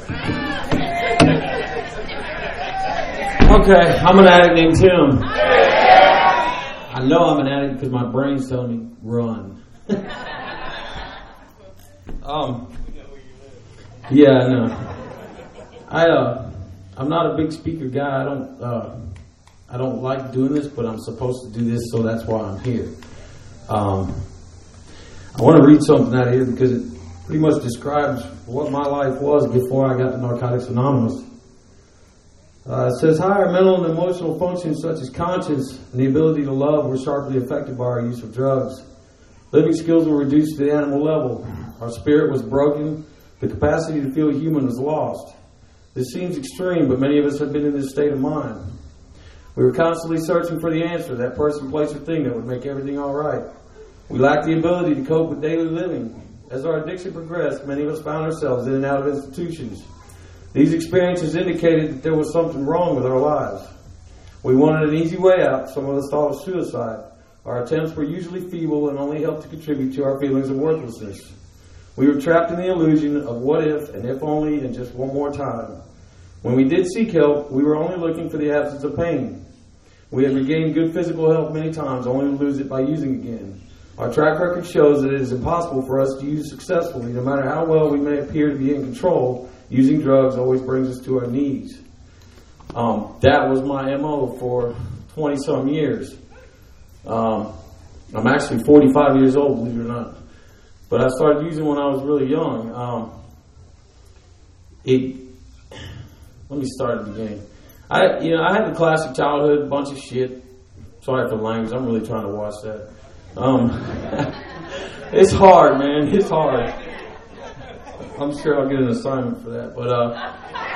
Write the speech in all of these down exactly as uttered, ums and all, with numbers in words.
Okay, I'm an addict named Tim. I know I'm an addict because my brain's telling me run. um, yeah, I know. I uh, I'm not a big speaker guy. I don't uh, I don't like doing this, but I'm supposed to do this, so that's why I'm here. Um, I want to read something out of here because it pretty much describes what my life was before I got to Narcotics Anonymous. Uh, it says, higher mental and emotional functions such as conscience and the ability to love were sharply affected by our use of drugs. Living skills were reduced to the animal level. Our spirit was broken. The capacity to feel human was lost. This seems extreme, but many of us have been in this state of mind. We were constantly searching for the answer, that person, place, or thing that would make everything all right. We lacked the ability to cope with daily living. As our addiction progressed, many of us found ourselves in and out of institutions. These experiences indicated that there was something wrong with our lives. We wanted an easy way out. Some of us thought of suicide. Our attempts were usually feeble and only helped to contribute to our feelings of worthlessness. We were trapped in the illusion of what if and if only and just one more time. When we did seek help, we were only looking for the absence of pain. We had regained good physical health many times, only to lose it by using again. Our track record shows that it is impossible for us to use successfully, no matter how well we may appear to be in control. Using drugs always brings us to our knees. Um, that was my M O for twenty-some years. Um, I'm actually forty-five years old, believe it or not. But I started using when I was really young. Um, it. Let me start at the beginning. I, you know, I had the classic childhood, a bunch of shit. Sorry for the language. I'm really trying to watch that. Um, it's hard, man. It's hard. I'm sure I'll get an assignment for that. But, uh,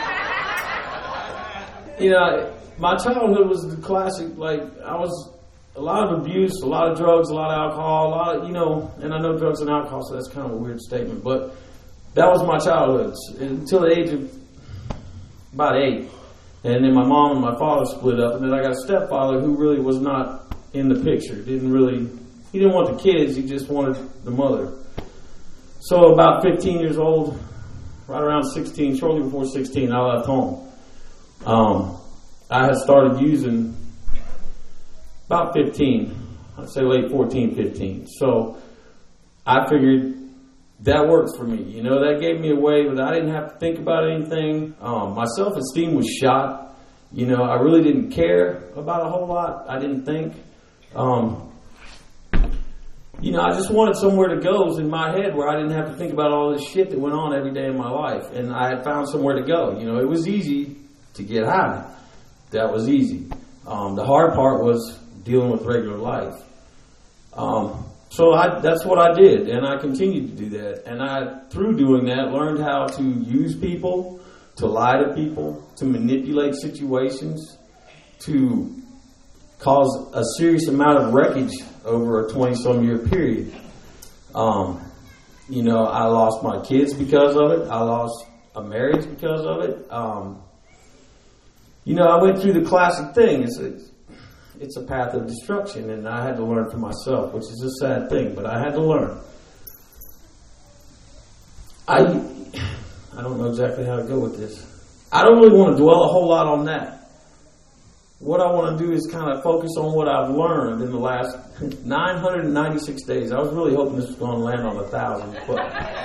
you know, my childhood was the classic, like, I was a lot of abuse, a lot of drugs, a lot of alcohol, a lot of, you know, and I know drugs and alcohol, so that's kind of a weird statement. But that was my childhood until the age of about eight. And then my mom and my father split up. And then I got a stepfather who really was not in the picture. Didn't really, he didn't want the kids, he just wanted the mother. So about fifteen years old, right around sixteen, shortly before sixteen, I left home. Um, I had started using about fifteen, I'd say late fourteen, fifteen. So I figured that works for me. You know, that gave me a way that I didn't have to think about anything. Um, my self-esteem was shot. You know, I really didn't care about a whole lot. I didn't think. Um, You know, I just wanted somewhere to go in my head where I didn't have to think about all this shit that went on every day in my life. And I had found somewhere to go. You know, it was easy to get high. That was easy. Um, the hard part was dealing with regular life. Um, so I, that's what I did. And I continued to do that. And I, through doing that, learned how to use people, to lie to people, to manipulate situations, to cause a serious amount of wreckage over a twenty-some year period. Um, you know, I lost my kids because of it. I lost a marriage because of it. Um, you know, I went through the classic thing. It's a, it's a path of destruction, and I had to learn for myself, which is a sad thing, but I had to learn. I, I don't know exactly how to go with this. I don't really want to dwell a whole lot on that. What I want to do is kind of focus on what I've learned in the last nine hundred ninety-six days. I was really hoping this was going to land on a thousand, but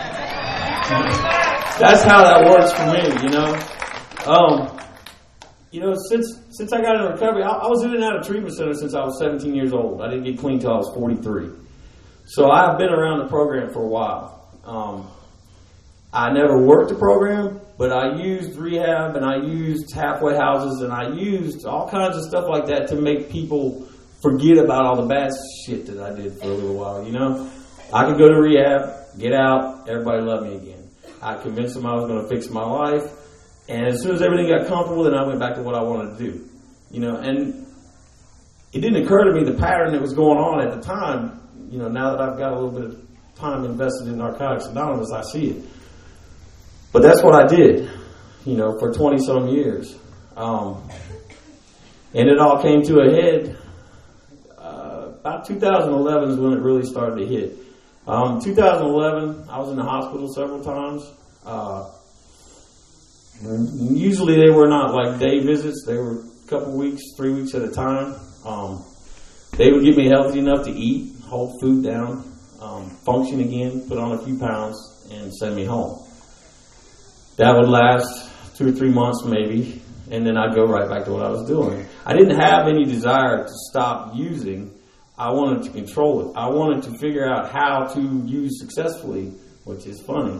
that's how that works for me, you know. Um, you know, since since I got into recovery, I, I was in and out of treatment centers since I was seventeen years old. I didn't get clean until I was forty-three. So I've been around the program for a while. Um, I never worked the program, but I used rehab and I used halfway houses and I used all kinds of stuff like that to make people forget about all the bad shit that I did for a little while, you know. I could go to rehab, get out, everybody loved me again. I convinced them I was going to fix my life, and as soon as everything got comfortable, then I went back to what I wanted to do, you know. And it didn't occur to me the pattern that was going on at the time, you know, now that I've got a little bit of time invested in Narcotics Anonymous, I see it. But that's what I did, you know, for twenty-some years. Um, and it all came to a head. Uh, about two thousand eleven is when it really started to hit. Um, two thousand eleven, I was in the hospital several times. Uh, And usually they were not like day visits. They were a couple weeks, three weeks at a time. Um, they would get me healthy enough to eat, hold food down, um, function again, put on a few pounds, and send me home. That would last two or three months maybe, and then I'd go right back to what I was doing. I didn't have any desire to stop using. I wanted to control it. I wanted to figure out how to use successfully, which is funny.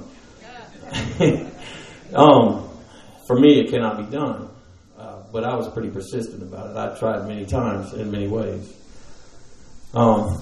um, for me, it cannot be done. Uh, but I was pretty persistent about it. I tried many times in many ways. Um,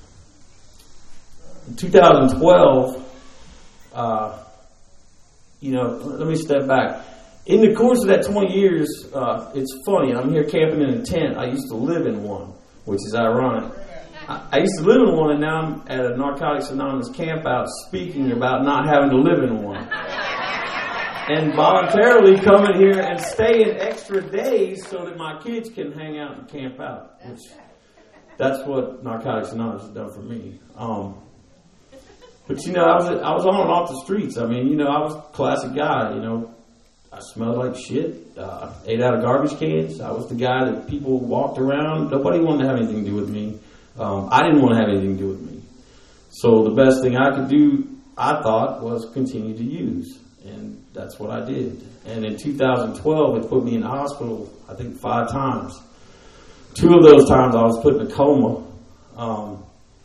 in two thousand twelve, uh, you know, let me step back. In the course of that twenty years, uh, it's funny. I'm here camping in a tent. I used to live in one, which is ironic. I, I used to live in one, and now I'm at a Narcotics Anonymous camp out speaking about not having to live in one. And voluntarily coming here and staying extra days so that my kids can hang out and camp out. Which, that's what Narcotics Anonymous has done for me. Um, but, you know, I was I was on and off the streets. I mean, you know, I was a classic guy, you know. I smelled like shit. Uh, ate out of garbage cans. I was the guy that people walked around. Nobody wanted to have anything to do with me. Um, I didn't want to have anything to do with me. So the best thing I could do, I thought, was continue to use. And that's what I did. And in two thousand twelve, it put me in the hospital, I think, five times. Two of those times I was put in a coma. Um,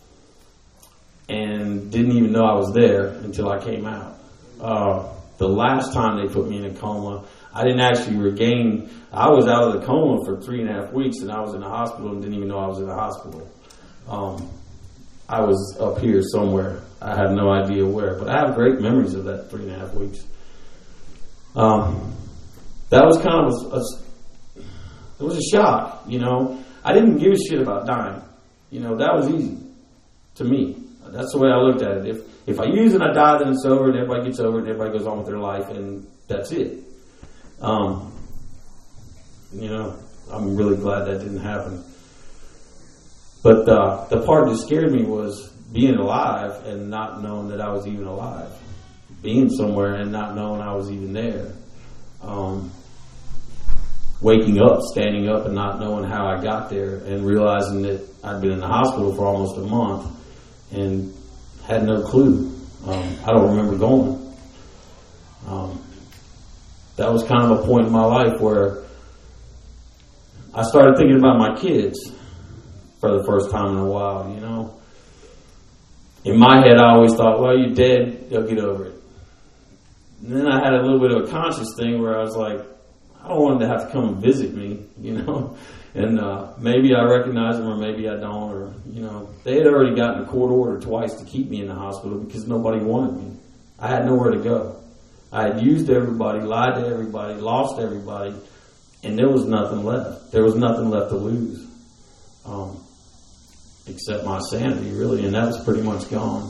and didn't even know I was there until I came out. Uh, the last time they put me in a coma, I didn't actually regain. I was out of the coma for three and a half weeks, and I was in the hospital and didn't even know I was in the hospital. Um, I was up here somewhere. I had no idea where, but I have great memories of that three and a half weeks. Um, that was kind of a, a, it was a shock, you know. I didn't give a shit about dying. You know, that was easy to me. That's the way I looked at it. If if I use it, I die, then it's over, and everybody gets over it, and everybody goes on with their life, and that's it. Um, you know, I'm really glad that didn't happen. But uh, the part that scared me was being alive and not knowing that I was even alive. Being somewhere and not knowing I was even there. Um, waking up, standing up, and not knowing how I got there, and realizing that I'd been in the hospital for almost a month and had no clue. Um, I don't remember going. Um, that was kind of a point in my life where I started thinking about my kids for the first time in a while, you know. In my head, I always thought, well, you're dead, they'll get over it. And then I had a little bit of a conscious thing where I was like, I don't want them to have to come and visit me, you know. And uh, maybe I recognize them or maybe I don't. Or, you know, they had already gotten a court order twice to keep me in the hospital because nobody wanted me. I had nowhere to go. I had used everybody, lied to everybody, lost everybody, and there was nothing left. There was nothing left to lose. Um, except my sanity, really, and that was pretty much gone.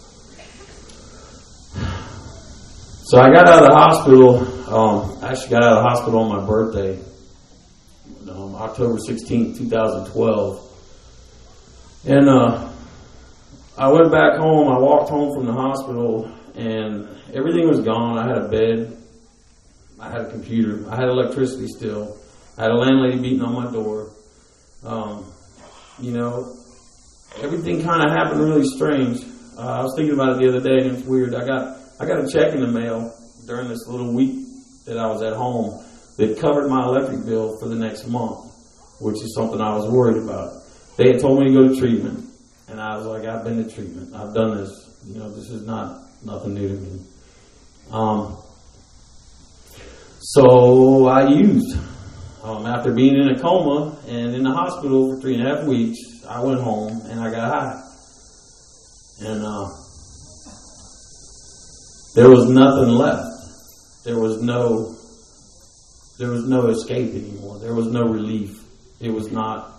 So I got out of the hospital, um, I actually got out of the hospital on my birthday, um, October sixteenth, twenty twelve. And uh, I went back home, I walked home from the hospital, and everything was gone. I had a bed, I had a computer, I had electricity still, I had a landlady beating on my door. Um, you know, everything kind of happened really strange. Uh, I was thinking about it the other day, and it's weird. I got I got a check in the mail during this little week that I was at home that covered my electric bill for the next month, which is something I was worried about. They had told me to go to treatment, and I was like, I've been to treatment. I've done this. You know, this is not nothing new to me. Um, so I used. Um, after being in a coma and in the hospital for three and a half weeks, I went home and I got high. And uh, there was nothing left. There was no, there was no escape anymore. There was no relief. It was not.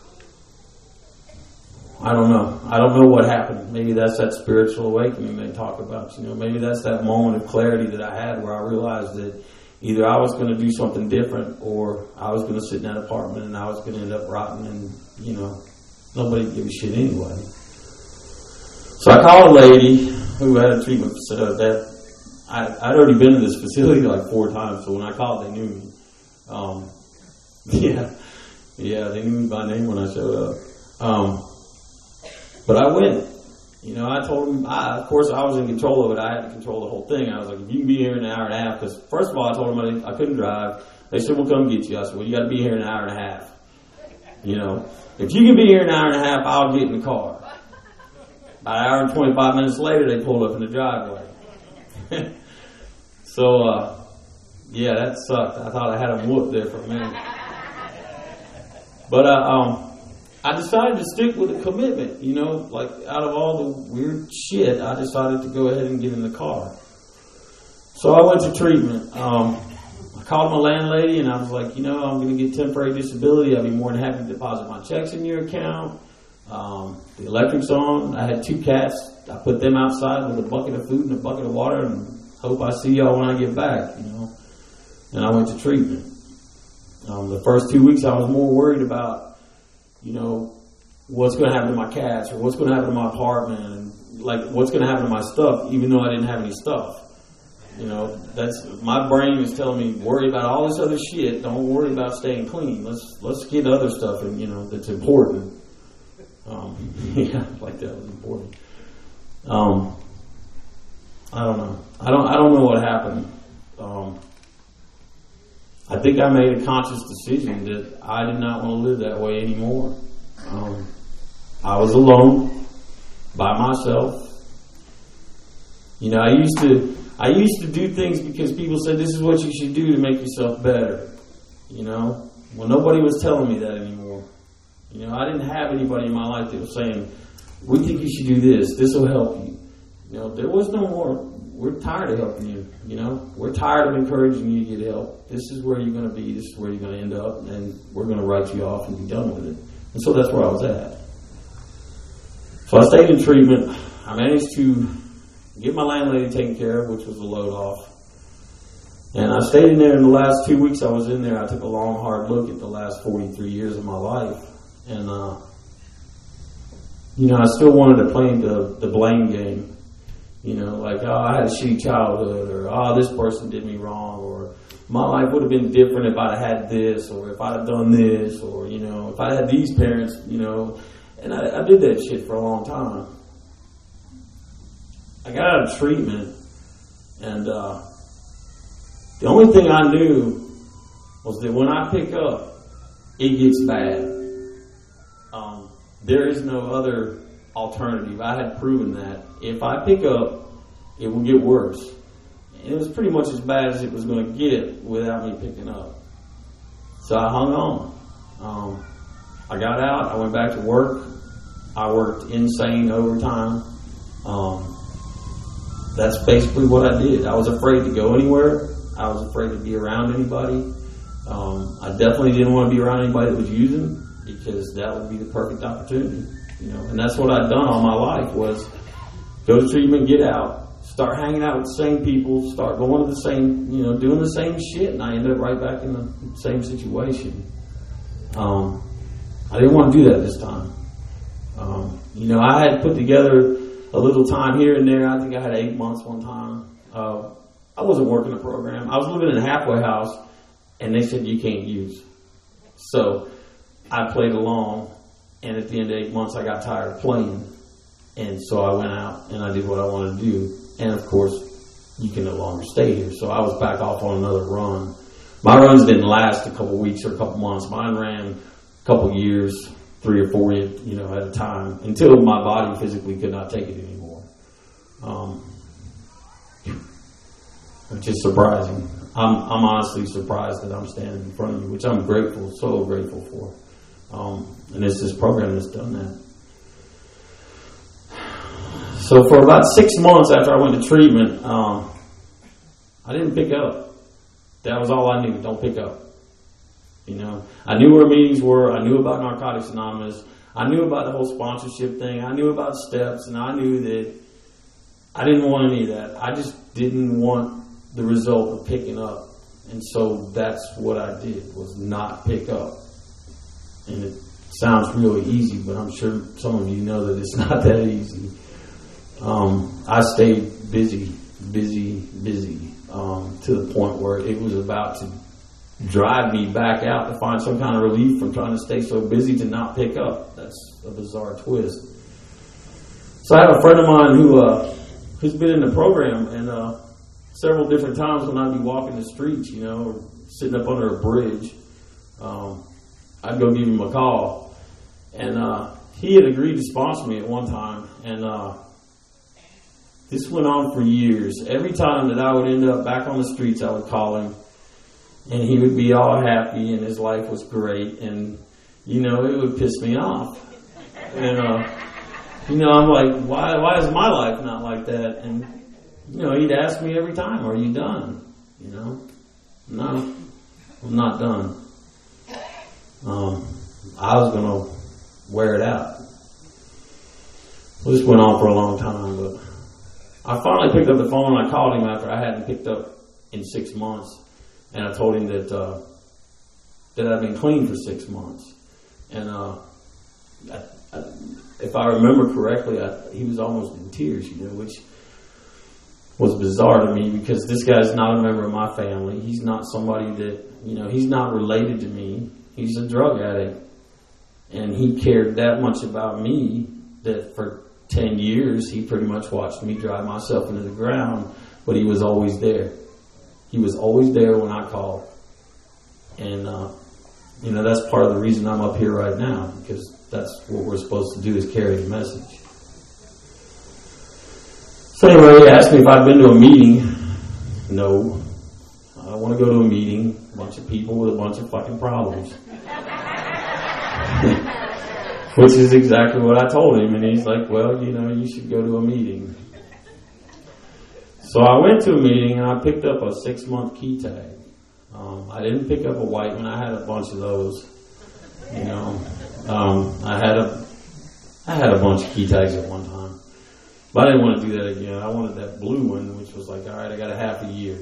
I don't know. I don't know what happened. Maybe that's that spiritual awakening they talk about. You know, maybe that's that moment of clarity that I had where I realized that either I was going to do something different or I was going to sit in that apartment and I was going to end up rotting and, you know, nobody gave a shit anyway. So I called a lady who had a treatment facility that I, I'd already been to this facility like four times, so when I called, they knew me. Um, yeah, yeah, they knew me by name when I showed up. Um, but I went. You know, I told them, I, of course, I was in control of it. I had to control the whole thing. I was like, if you can be here in an hour and a half, because first of all, I told them I, didn't, I couldn't drive. They said, we'll come get you. I said, well, you got to be here in an hour and a half. You know, if you can be here in an hour and a half, I'll get in the car. About an hour and twenty-five minutes later, they pulled up in the driveway. so, uh, yeah, that sucked. I thought I had them whooped there for a minute. But, uh, um, I decided to stick with a commitment, you know, like out of all the weird shit, I decided to go ahead and get in the car. So I went to treatment. Um, I called my landlady and I was like, you know, I'm going to get temporary disability. I'd be more than happy to deposit my checks in your account. Um, the electric's on. I had two cats. I put them outside with a bucket of food and a bucket of water and hope I see y'all when I get back, you know. And I went to treatment. Um, the first two weeks I was more worried about, you know, what's going to happen to my cats or what's going to happen to my apartment and like what's going to happen to my stuff, even though I didn't have any stuff. You know, that's my brain is telling me worry about all this other shit. Don't worry about staying clean. Let's let's get other stuff, and you know that's important. Um, yeah, like that was important. Um, I don't know. I don't. I don't know what happened. Um, I think I made a conscious decision that I did not want to live that way anymore. Um, I was alone, by myself. You know, I used to, I used to do things because people said this is what you should do to make yourself better. You know, well, nobody was telling me that anymore. You know, I didn't have anybody in my life that was saying, "We think you should do this. This will help you." You know, there was no more. We're tired of helping you, you know. We're tired of encouraging you to get help. This is where you're going to be. This is where you're going to end up, and we're going to write you off and be done with it. And so that's where I was at. So I stayed in treatment. I managed to get my landlady taken care of, which was a load off. And I stayed in there in the last two weeks I was in there. I took a long, hard look at the last forty-three years of my life. And, uh, you know, I still wanted to play the, the blame game. You know, like, oh, I had a shitty childhood, or, oh, this person did me wrong, or my life would have been different if I'd had this, or if I'd have done this, or, you know, if I had these parents, you know. And I, I did that shit for a long time. I got out of treatment, and uh, the only thing I knew was that when I pick up, it gets bad. Um, there is no other alternative. I had proven that. If I pick up, it will get worse. And it was pretty much as bad as it was going to get without me picking up. So I hung on. Um, I got out. I went back to work. I worked insane overtime. Um, that's basically what I did. I was afraid to go anywhere. I was afraid to be around anybody. Um, I definitely didn't want to be around anybody that was using, because that would be the perfect opportunity. You know, and that's what I'd done all my life, was go to treatment, get out, start hanging out with the same people, start going to the same, you know, doing the same shit, and I ended up right back in the same situation. Um, I didn't want to do that this time. Um, you know, I had put together a little time here and there. I think I had eight months one time. Uh, I wasn't working a program. I was living in a halfway house, and they said you can't use. So I played along. And at the end of eight months, I got tired of playing. And so I went out and I did what I wanted to do. And of course, you can no longer stay here. So I was back off on another run. My runs didn't last a couple weeks or a couple months. Mine ran a couple years, three or four, you know, at a time, until my body physically could not take it anymore. Um, which is surprising. I'm, I'm honestly surprised that I'm standing in front of you, which I'm grateful, so grateful for. Um, and it's this program that's done that. So for about six months after I went to treatment, um, I didn't pick up. That was all I knew. Don't pick up. You know, I knew where meetings were. I knew about Narcotics Anonymous. I knew about the whole sponsorship thing. I knew about steps, and I knew that I didn't want any of that. I just didn't want the result of picking up. And so that's what I did, was not pick up. And it sounds really easy, but I'm sure some of you know that it's not that easy. Um, I stayed busy, busy, busy, um, to the point where it was about to drive me back out to find some kind of relief from trying to stay so busy to not pick up. That's a bizarre twist. So I have a friend of mine who uh, who's been in the program, and uh, several different times when I'd be walking the streets, you know, or sitting up under a bridge, um, I'd go give him a call, and uh, he had agreed to sponsor me at one time, and uh, this went on for years. Every time that I would end up back on the streets, I would call him. And he would be all happy, and his life was great, and, you know, it would piss me off. And, uh, you know, I'm like, why why is my life not like that? And, you know, he'd ask me every time, are you done? You know, no, I'm not done. Um, I was going to wear it out. Well, this went on for a long time, but I finally picked up the phone, and I called him after I hadn't picked up in six months. And I told him that uh, that I'd been clean for six months. And uh, I, I, if I remember correctly, I, he was almost in tears, you know, which was bizarre to me because this guy's not a member of my family. He's not somebody that, you know, he's not related to me. He's a drug addict. And he cared that much about me that for ten years, he pretty much watched me drive myself into the ground, but he was always there. He was always there when I called. And, uh, you know, that's part of the reason I'm up here right now, because that's what we're supposed to do is carry the message. So anyway, he asked me if I'd been to a meeting. No. I don't want to go to a meeting. A bunch of people with a bunch of fucking problems. Which is exactly what I told him. And he's like, well, you know, you should go to a meeting. So I went to a meeting and I picked up a six-month key tag. Um, I didn't pick up a white one. I had a bunch of those. You know, um, I had a, I had a bunch of key tags at one time, but I didn't want to do that again. I wanted that blue one, which was like, all right, I got a half a year.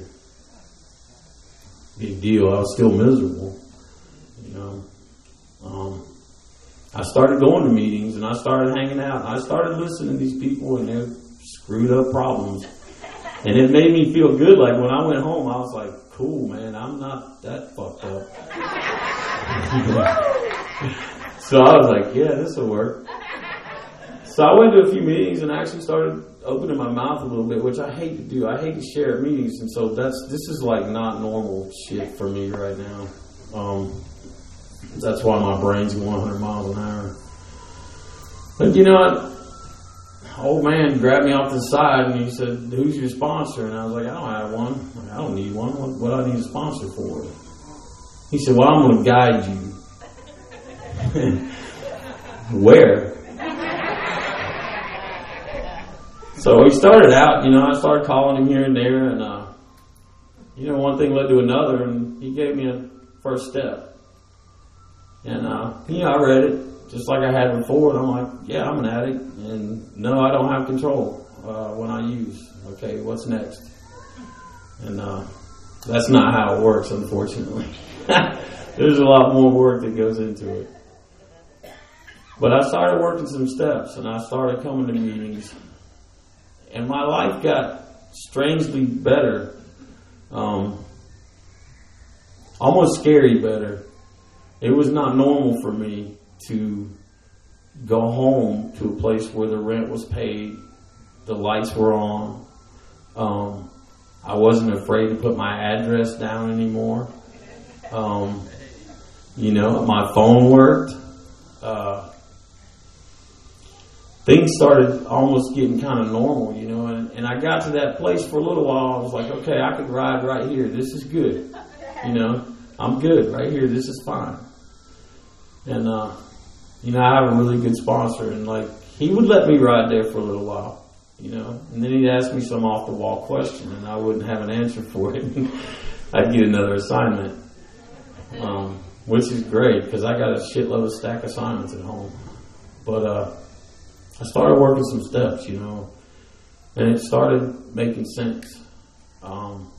Big deal. I was still miserable. You know, um, I started going to meetings and I started hanging out. I started listening to these people and their screwed up problems. And it made me feel good. Like when I went home, I was like, cool, man, I'm not that fucked up. So I was like, yeah, this will work. So I went to a few meetings and actually started opening my mouth a little bit, which I hate to do. I hate to share at meetings. And so that's, this is like not normal shit for me right now. Um, that's why my brain's going one hundred miles an hour. But you know what? Old man grabbed me off the side and he said, who's your sponsor? And I was like, I don't have one. I don't need one. What, what do I need a sponsor for? He said, well, I'm going to guide you. Where? So he started out, you know, I started calling him here and there, and, uh, you know, one thing led to another, and he gave me a first step. And, uh, you know, I read it. Just like I had before, and I'm like, yeah, I'm an addict, and no, I don't have control uh, when I use. Okay, what's next? And uh, that's not how it works, unfortunately. There's a lot more work that goes into it. But I started working some steps, and I started coming to meetings, and my life got strangely better, um, almost scary better. It was not normal for me to go home to a place where the rent was paid, the lights were on. Um, I wasn't afraid to put my address down anymore. Um, you know, my phone worked. Uh, things started almost getting kind of normal, you know, and, and I got to that place for a little while. I was like, okay, I could ride right here. This is good. You know, I'm good right here. This is fine. And, uh, you know, I have a really good sponsor, and like, he would let me ride there for a little while, you know, and then he'd ask me some off the wall question, and I wouldn't have an answer for it. I'd get another assignment, um, which is great because I got a shitload of stack assignments at home. But uh, I started working some steps, you know, and it started making sense. Um,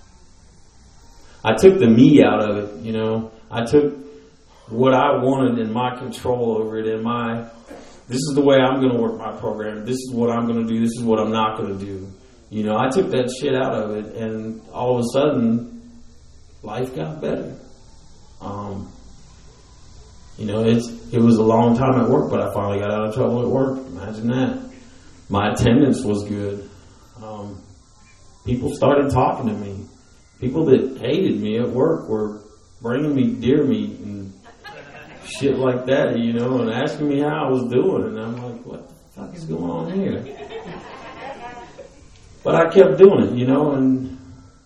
I took the me out of it, you know. I took what I wanted in my control over it, in my, this is the way I'm going to work my program. This is what I'm going to do. This is what I'm not going to do. You know, I took that shit out of it, and all of a sudden, life got better. Um, you know, it's it was a long time at work, but I finally got out of trouble at work. Imagine that. My attendance was good. Um, people started talking to me. People that hated me at work were bringing me deer meat and shit like that, you know, and asking me how I was doing. And I'm like, what the fuck is going on here? But I kept doing it, you know, and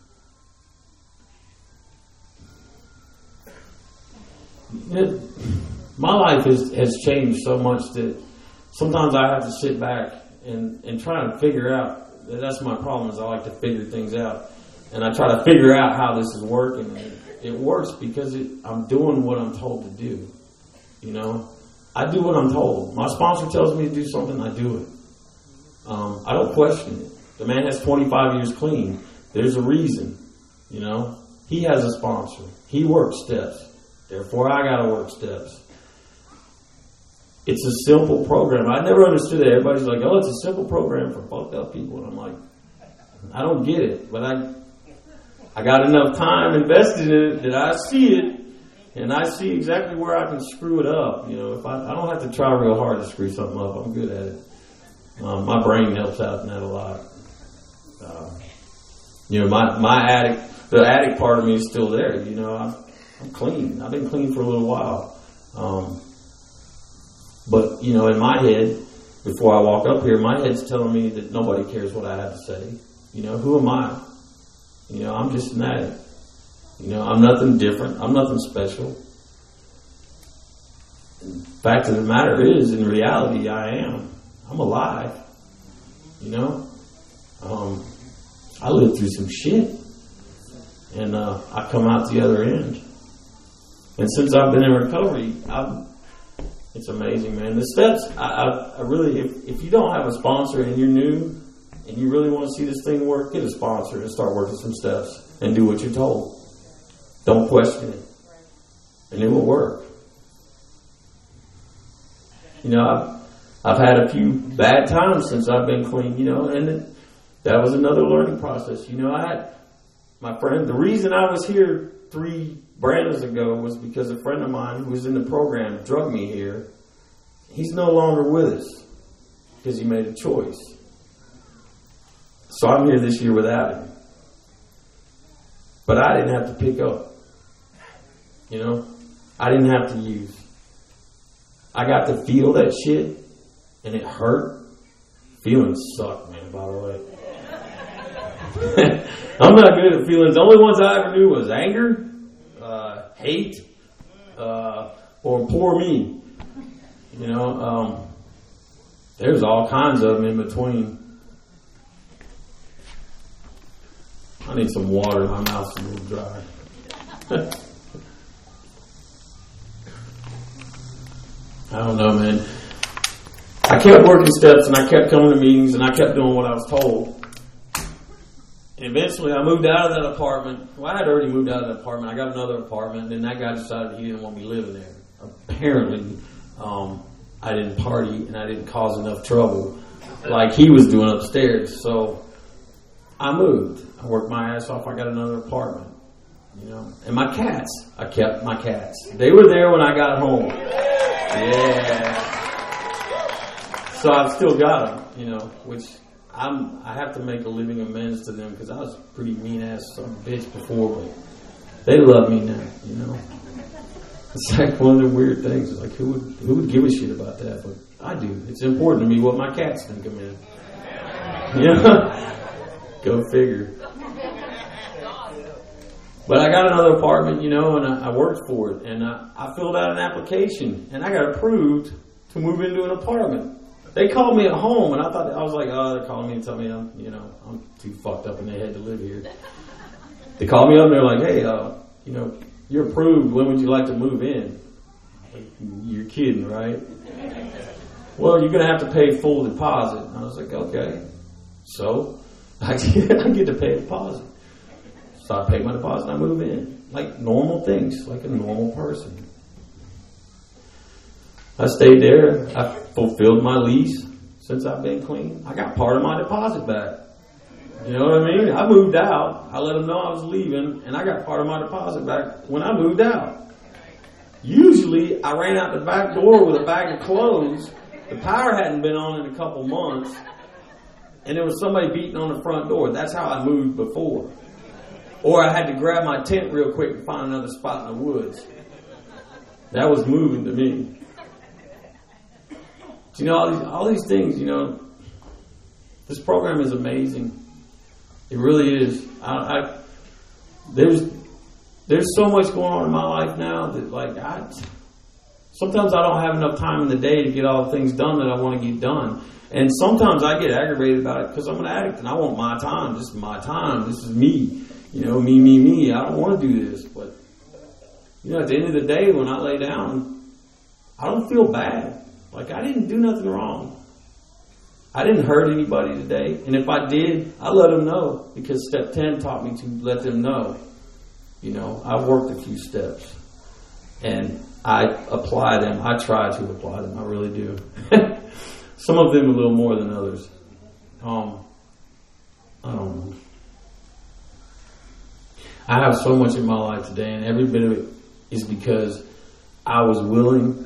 it, my life has, has changed so much that sometimes I have to sit back and, and try to figure out. That's my problem, is I like to figure things out. And I try to figure out how this is working. It, it works because it, I'm doing what I'm told to do. You know, I do what I'm told. My sponsor tells me to do something, I do it. Um, I don't question it. The man has twenty-five years clean. There's a reason. You know, he has a sponsor. He works steps. Therefore, I got to work steps. It's a simple program. I never understood it. Everybody's like, oh, it's a simple program for fucked up people. And I'm like, I don't get it. But I I got enough time invested in it that I see it, and I see exactly where I can screw it up. You know, if I, I don't have to try real hard to screw something up. I'm good at it. Um, my brain helps out in that a lot. Uh, you know, my, my addict, the addict part of me is still there. You know, I'm, I'm clean. I've been clean for a little while. Um, but, you know, in my head, before I walk up here, my head's telling me that nobody cares what I have to say. You know, who am I? You know, I'm just an addict. You know, I'm nothing different. I'm nothing special. The fact of the matter is, in reality, I am. I'm alive. You know? Um, I lived through some shit. And uh, I come out the other end. And since I've been in recovery, I've, it's amazing, man. The steps, I, I, I really, if, if you don't have a sponsor and you're new, and you really want to see this thing work, get a sponsor and start working some steps and do what you're told. Don't question it. And it will work. You know, I've, I've had a few bad times since I've been clean, you know, and it, that was another learning process. You know, I had my friend, the reason I was here three brands ago was because a friend of mine who was in the program drugged me here. He's no longer with us because he made a choice. So I'm here this year without him. But I didn't have to pick up. You know? I didn't have to use. I got to feel that shit, and it hurt. Feelings suck, man, by the way. I'm not good at feelings. The only ones I ever knew was anger, uh, hate, uh, or poor me. You know? Um, there's all kinds of them in between. I need some water. My mouth's a little dry. I don't know, man. I kept working steps, and I kept coming to meetings, and I kept doing what I was told. And eventually, I moved out of that apartment. Well, I had already moved out of that apartment. I got another apartment, and then that guy decided he didn't want me living there. Apparently, um, I didn't party, and I didn't cause enough trouble like he was doing upstairs. So I moved. I worked my ass off. I got another apartment, you know. And my cats, I kept my cats. They were there when I got home. Yeah. So I've still got them, you know, which I'm. I have to make a living amends to them because I was a pretty mean ass son of a bitch before, but they love me now, you know. It's like one of the weird things. It's like who would who would give a shit about that? But I do. It's important to me what my cats think of me. You know. Go figure. But I got another apartment, you know, and I, I worked for it. And I, I filled out an application. And I got approved to move into an apartment. They called me at home, and I thought, I was like, oh, they're calling me and telling me I'm, you know, I'm too fucked up in the head to live here. They called me up, and they're like, hey, uh, you know, you're approved. When would you like to move in? You're kidding, right? Well, you're going to have to pay full deposit. And I was like, okay. So I get to pay a deposit. So I pay my deposit and I move in. Like normal things, like a normal person. I stayed there. I fulfilled my lease since I've been clean. I got part of my deposit back. You know what I mean? I moved out. I let them know I was leaving, and I got part of my deposit back when I moved out. Usually, I ran out the back door with a bag of clothes. The power hadn't been on in a couple months, and there was somebody beating on the front door. That's how I moved before. Or I had to grab my tent real quick and find another spot in the woods. That was moving to me. You know, all these, all these things, you know, this program is amazing. It really is. I, I there's there's so much going on in my life now that, like, I sometimes I don't have enough time in the day to get all the things done that I want to get done. And sometimes I get aggravated about it because I'm an addict and I want my time. This is my time. This is me. You know, me, me, me. I don't want to do this. But, you know, at the end of the day, when I lay down, I don't feel bad. Like, I didn't do nothing wrong. I didn't hurt anybody today. And if I did, I let them know. Because step ten taught me to let them know. You know, I've worked a few steps. And I apply them. I try to apply them. I really do. Some of them a little more than others. Um, I don't know. I have so much in my life today, and every bit of it is because I was willing.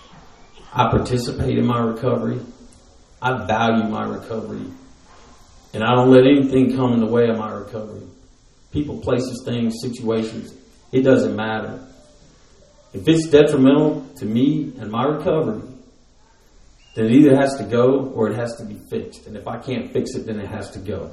I participate in my recovery. I value my recovery. And I don't let anything come in the way of my recovery. People, places, things, situations. It doesn't matter. If it's detrimental to me and my recovery, then it either has to go or it has to be fixed. And if I can't fix it, then it has to go.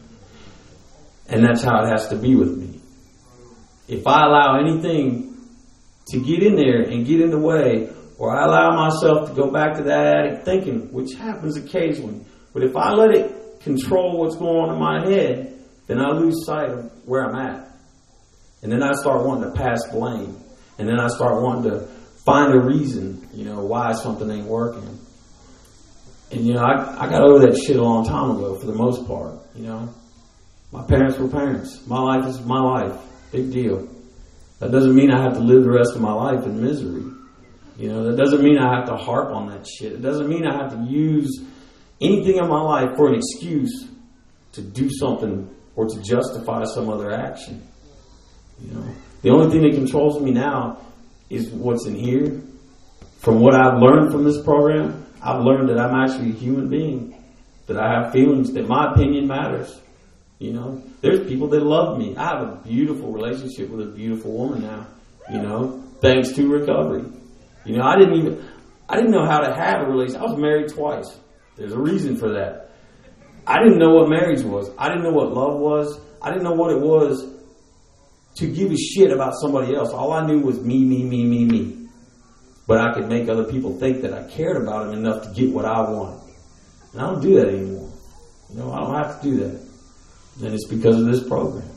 And that's how it has to be with me. If I allow anything to get in there and get in the way, or I allow myself to go back to that addict thinking, which happens occasionally, but if I let it control what's going on in my head, then I lose sight of where I'm at. And then I start wanting to pass blame. And then I start wanting to find a reason, you know, why something ain't working. And, you know, I, I got over that shit a long time ago for the most part, you know. My parents were parents. My life is my life. Big deal. That doesn't mean I have to live the rest of my life in misery. You know, that doesn't mean I have to harp on that shit. It doesn't mean I have to use anything in my life for an excuse to do something or to justify some other action. You know, the only thing that controls me now is what's in here. From what I've learned from this program, I've learned that I'm actually a human being, that I have feelings, that my opinion matters. You know, there's people that love me. I have a beautiful relationship with a beautiful woman now, you know, thanks to recovery. You know, I didn't even, I didn't know how to have a relationship. I was married twice. There's a reason for that. I didn't know what marriage was. I didn't know what love was. I didn't know what it was to give a shit about somebody else. All I knew was me, me, me, me, me. But I could make other people think that I cared about them enough to get what I wanted. And I don't do that anymore. You know, I don't have to do that. And it's because of this program.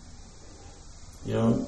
You know,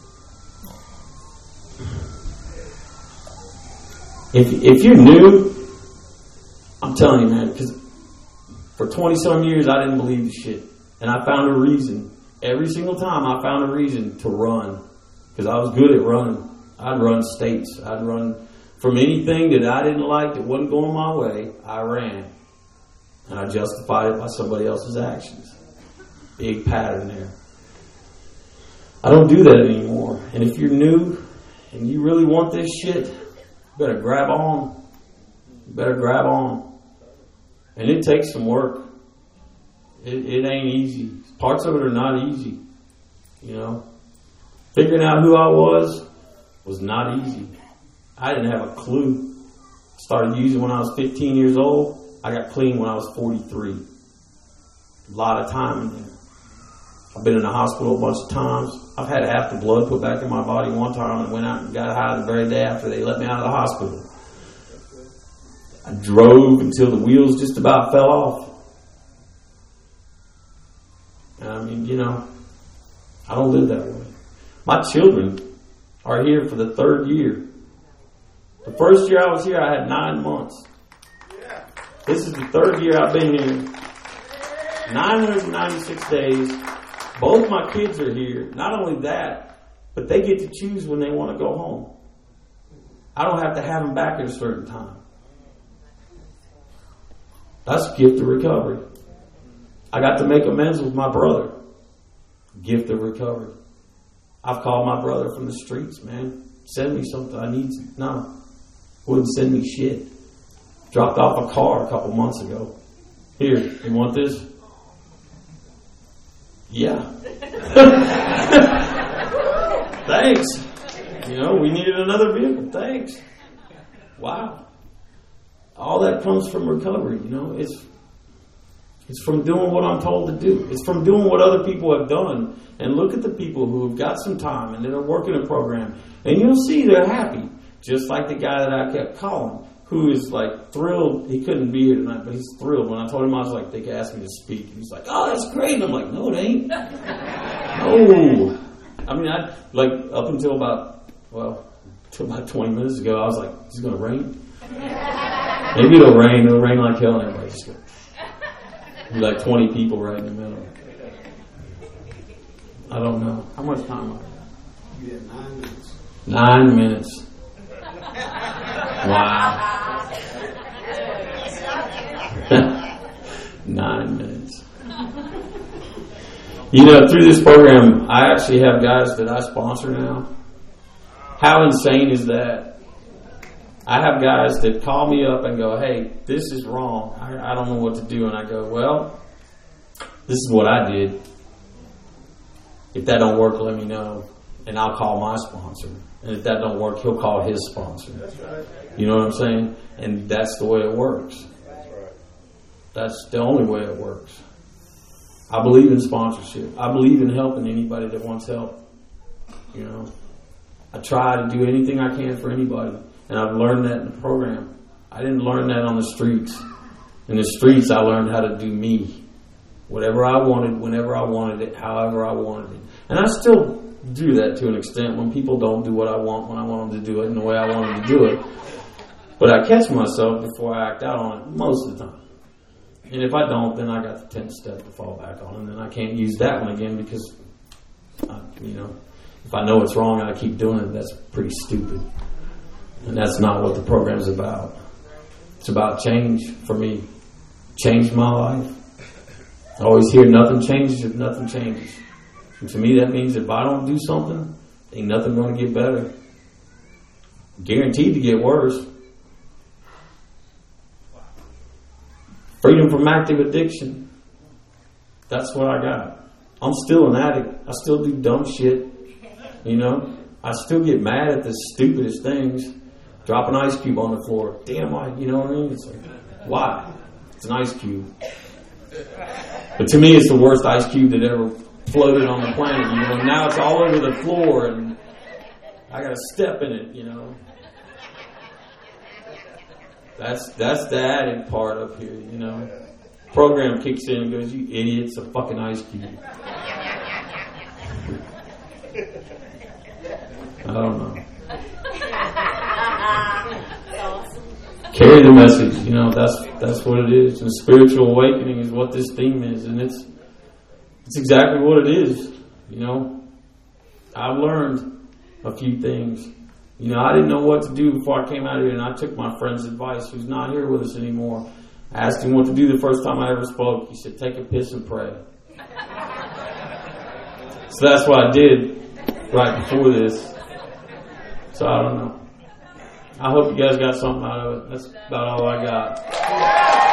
if if you're new, I'm telling you, man, because for twenty some years I didn't believe the shit, and I found a reason. Every single time I found a reason to run, because I was good at running. I'd run states. I'd run from anything that I didn't like that wasn't going my way. I ran, and I justified it by somebody else's actions. Big pattern there. I don't do that anymore. And if you're new and you really want this shit, you better grab on. You better grab on. And it takes some work. It, it ain't easy. Parts of it are not easy. You know, figuring out who I was was not easy. I didn't have a clue. Started using when I was fifteen years old. I got clean when I was forty-three. A lot of time in there. I've been in the hospital a bunch of times. I've had half the blood put back in my body one time and went out and got high the very day after they let me out of the hospital. I drove until the wheels just about fell off. And I mean, you know, I don't live that way. My children are here for the third year. The first year I was here, I had nine months. This is the third year I've been here. nine hundred ninety-six days. Both my kids are here. Not only that, but they get to choose when they want to go home. I don't have to have them back at a certain time. That's a gift of recovery. I got to make amends with my brother. Gift of recovery. I've called my brother from the streets, man. Send me something. I need some. No. Wouldn't send me shit. Dropped off a car a couple months ago. Here, you want this? Yeah. Thanks. You know, we needed another vehicle. Thanks. Wow. All that comes from recovery, you know. It's it's from doing what I'm told to do. It's from doing what other people have done. And look at the people who have got some time and that are working a program. And you'll see they're happy. Just like the guy that I kept calling, who is like thrilled. He couldn't be here tonight, but he's thrilled. When I told him I was like, they asked me to speak. And he's like, oh, that's great. And I'm like, no, it ain't. No. I mean, I like up until about, well, until about twenty minutes ago, I was like, is it going to rain? Maybe it'll rain. It'll rain like hell and everybody just go. Be like twenty people right in the middle. I don't know. How much time are we? You have nine minutes. Nine minutes. Wow. Nine minutes. You know, through this program, I actually have guys that I sponsor now. How insane is that? I have guys that call me up and go, hey, this is wrong. I, I don't know what to do. And I go, well, this is what I did. If that don't work, let me know. And I'll call my sponsor. And if that don't work, he'll call his sponsor. That's right. You know what I'm saying? And that's the way it works. That's right. That's the only way it works. I believe in sponsorship. I believe in helping anybody that wants help. You know, I try to do anything I can for anybody. And I've learned that in the program. I didn't learn that on the streets. In the streets, I learned how to do me. Whatever I wanted, whenever I wanted it, however I wanted it. And I still do that to an extent when people don't do what I want, when I want them to do it in the way I want them to do it. But I catch myself before I act out on it most of the time. And if I don't, then I got the tenth step to fall back on. And then I can't use that one again because, I, you know, if I know it's wrong and I keep doing it, that's pretty stupid. And that's not what the program's about. It's about change for me. Change my life. I always hear nothing changes if nothing changes. And to me, that means if I don't do something, ain't nothing going to get better. Guaranteed to get worse. Freedom from active addiction. That's what I got. I'm still an addict. I still do dumb shit. You know? I still get mad at the stupidest things. Drop an ice cube on the floor. Damn, I, you know what I mean? It's like, why? It's an ice cube. But to me, it's the worst ice cube that ever floated on the planet. You know, now it's all over the floor, and I got to step in it. You know, that's that's the added part up here. You know, program kicks in and goes, "You idiot! It's a fucking ice cube." I don't know. Carry the message, you know, that's that's what it is. And spiritual awakening is what this theme is, and it's it's exactly what it is. You know, I've learned a few things. You know, I didn't know what to do before I came out here, and I took my friend's advice, who's not here with us anymore. I asked him what to do the first time I ever spoke. He said, take a piss and pray. So that's what I did right before this. So I don't know. I hope you guys got something out of it. That's about all I got.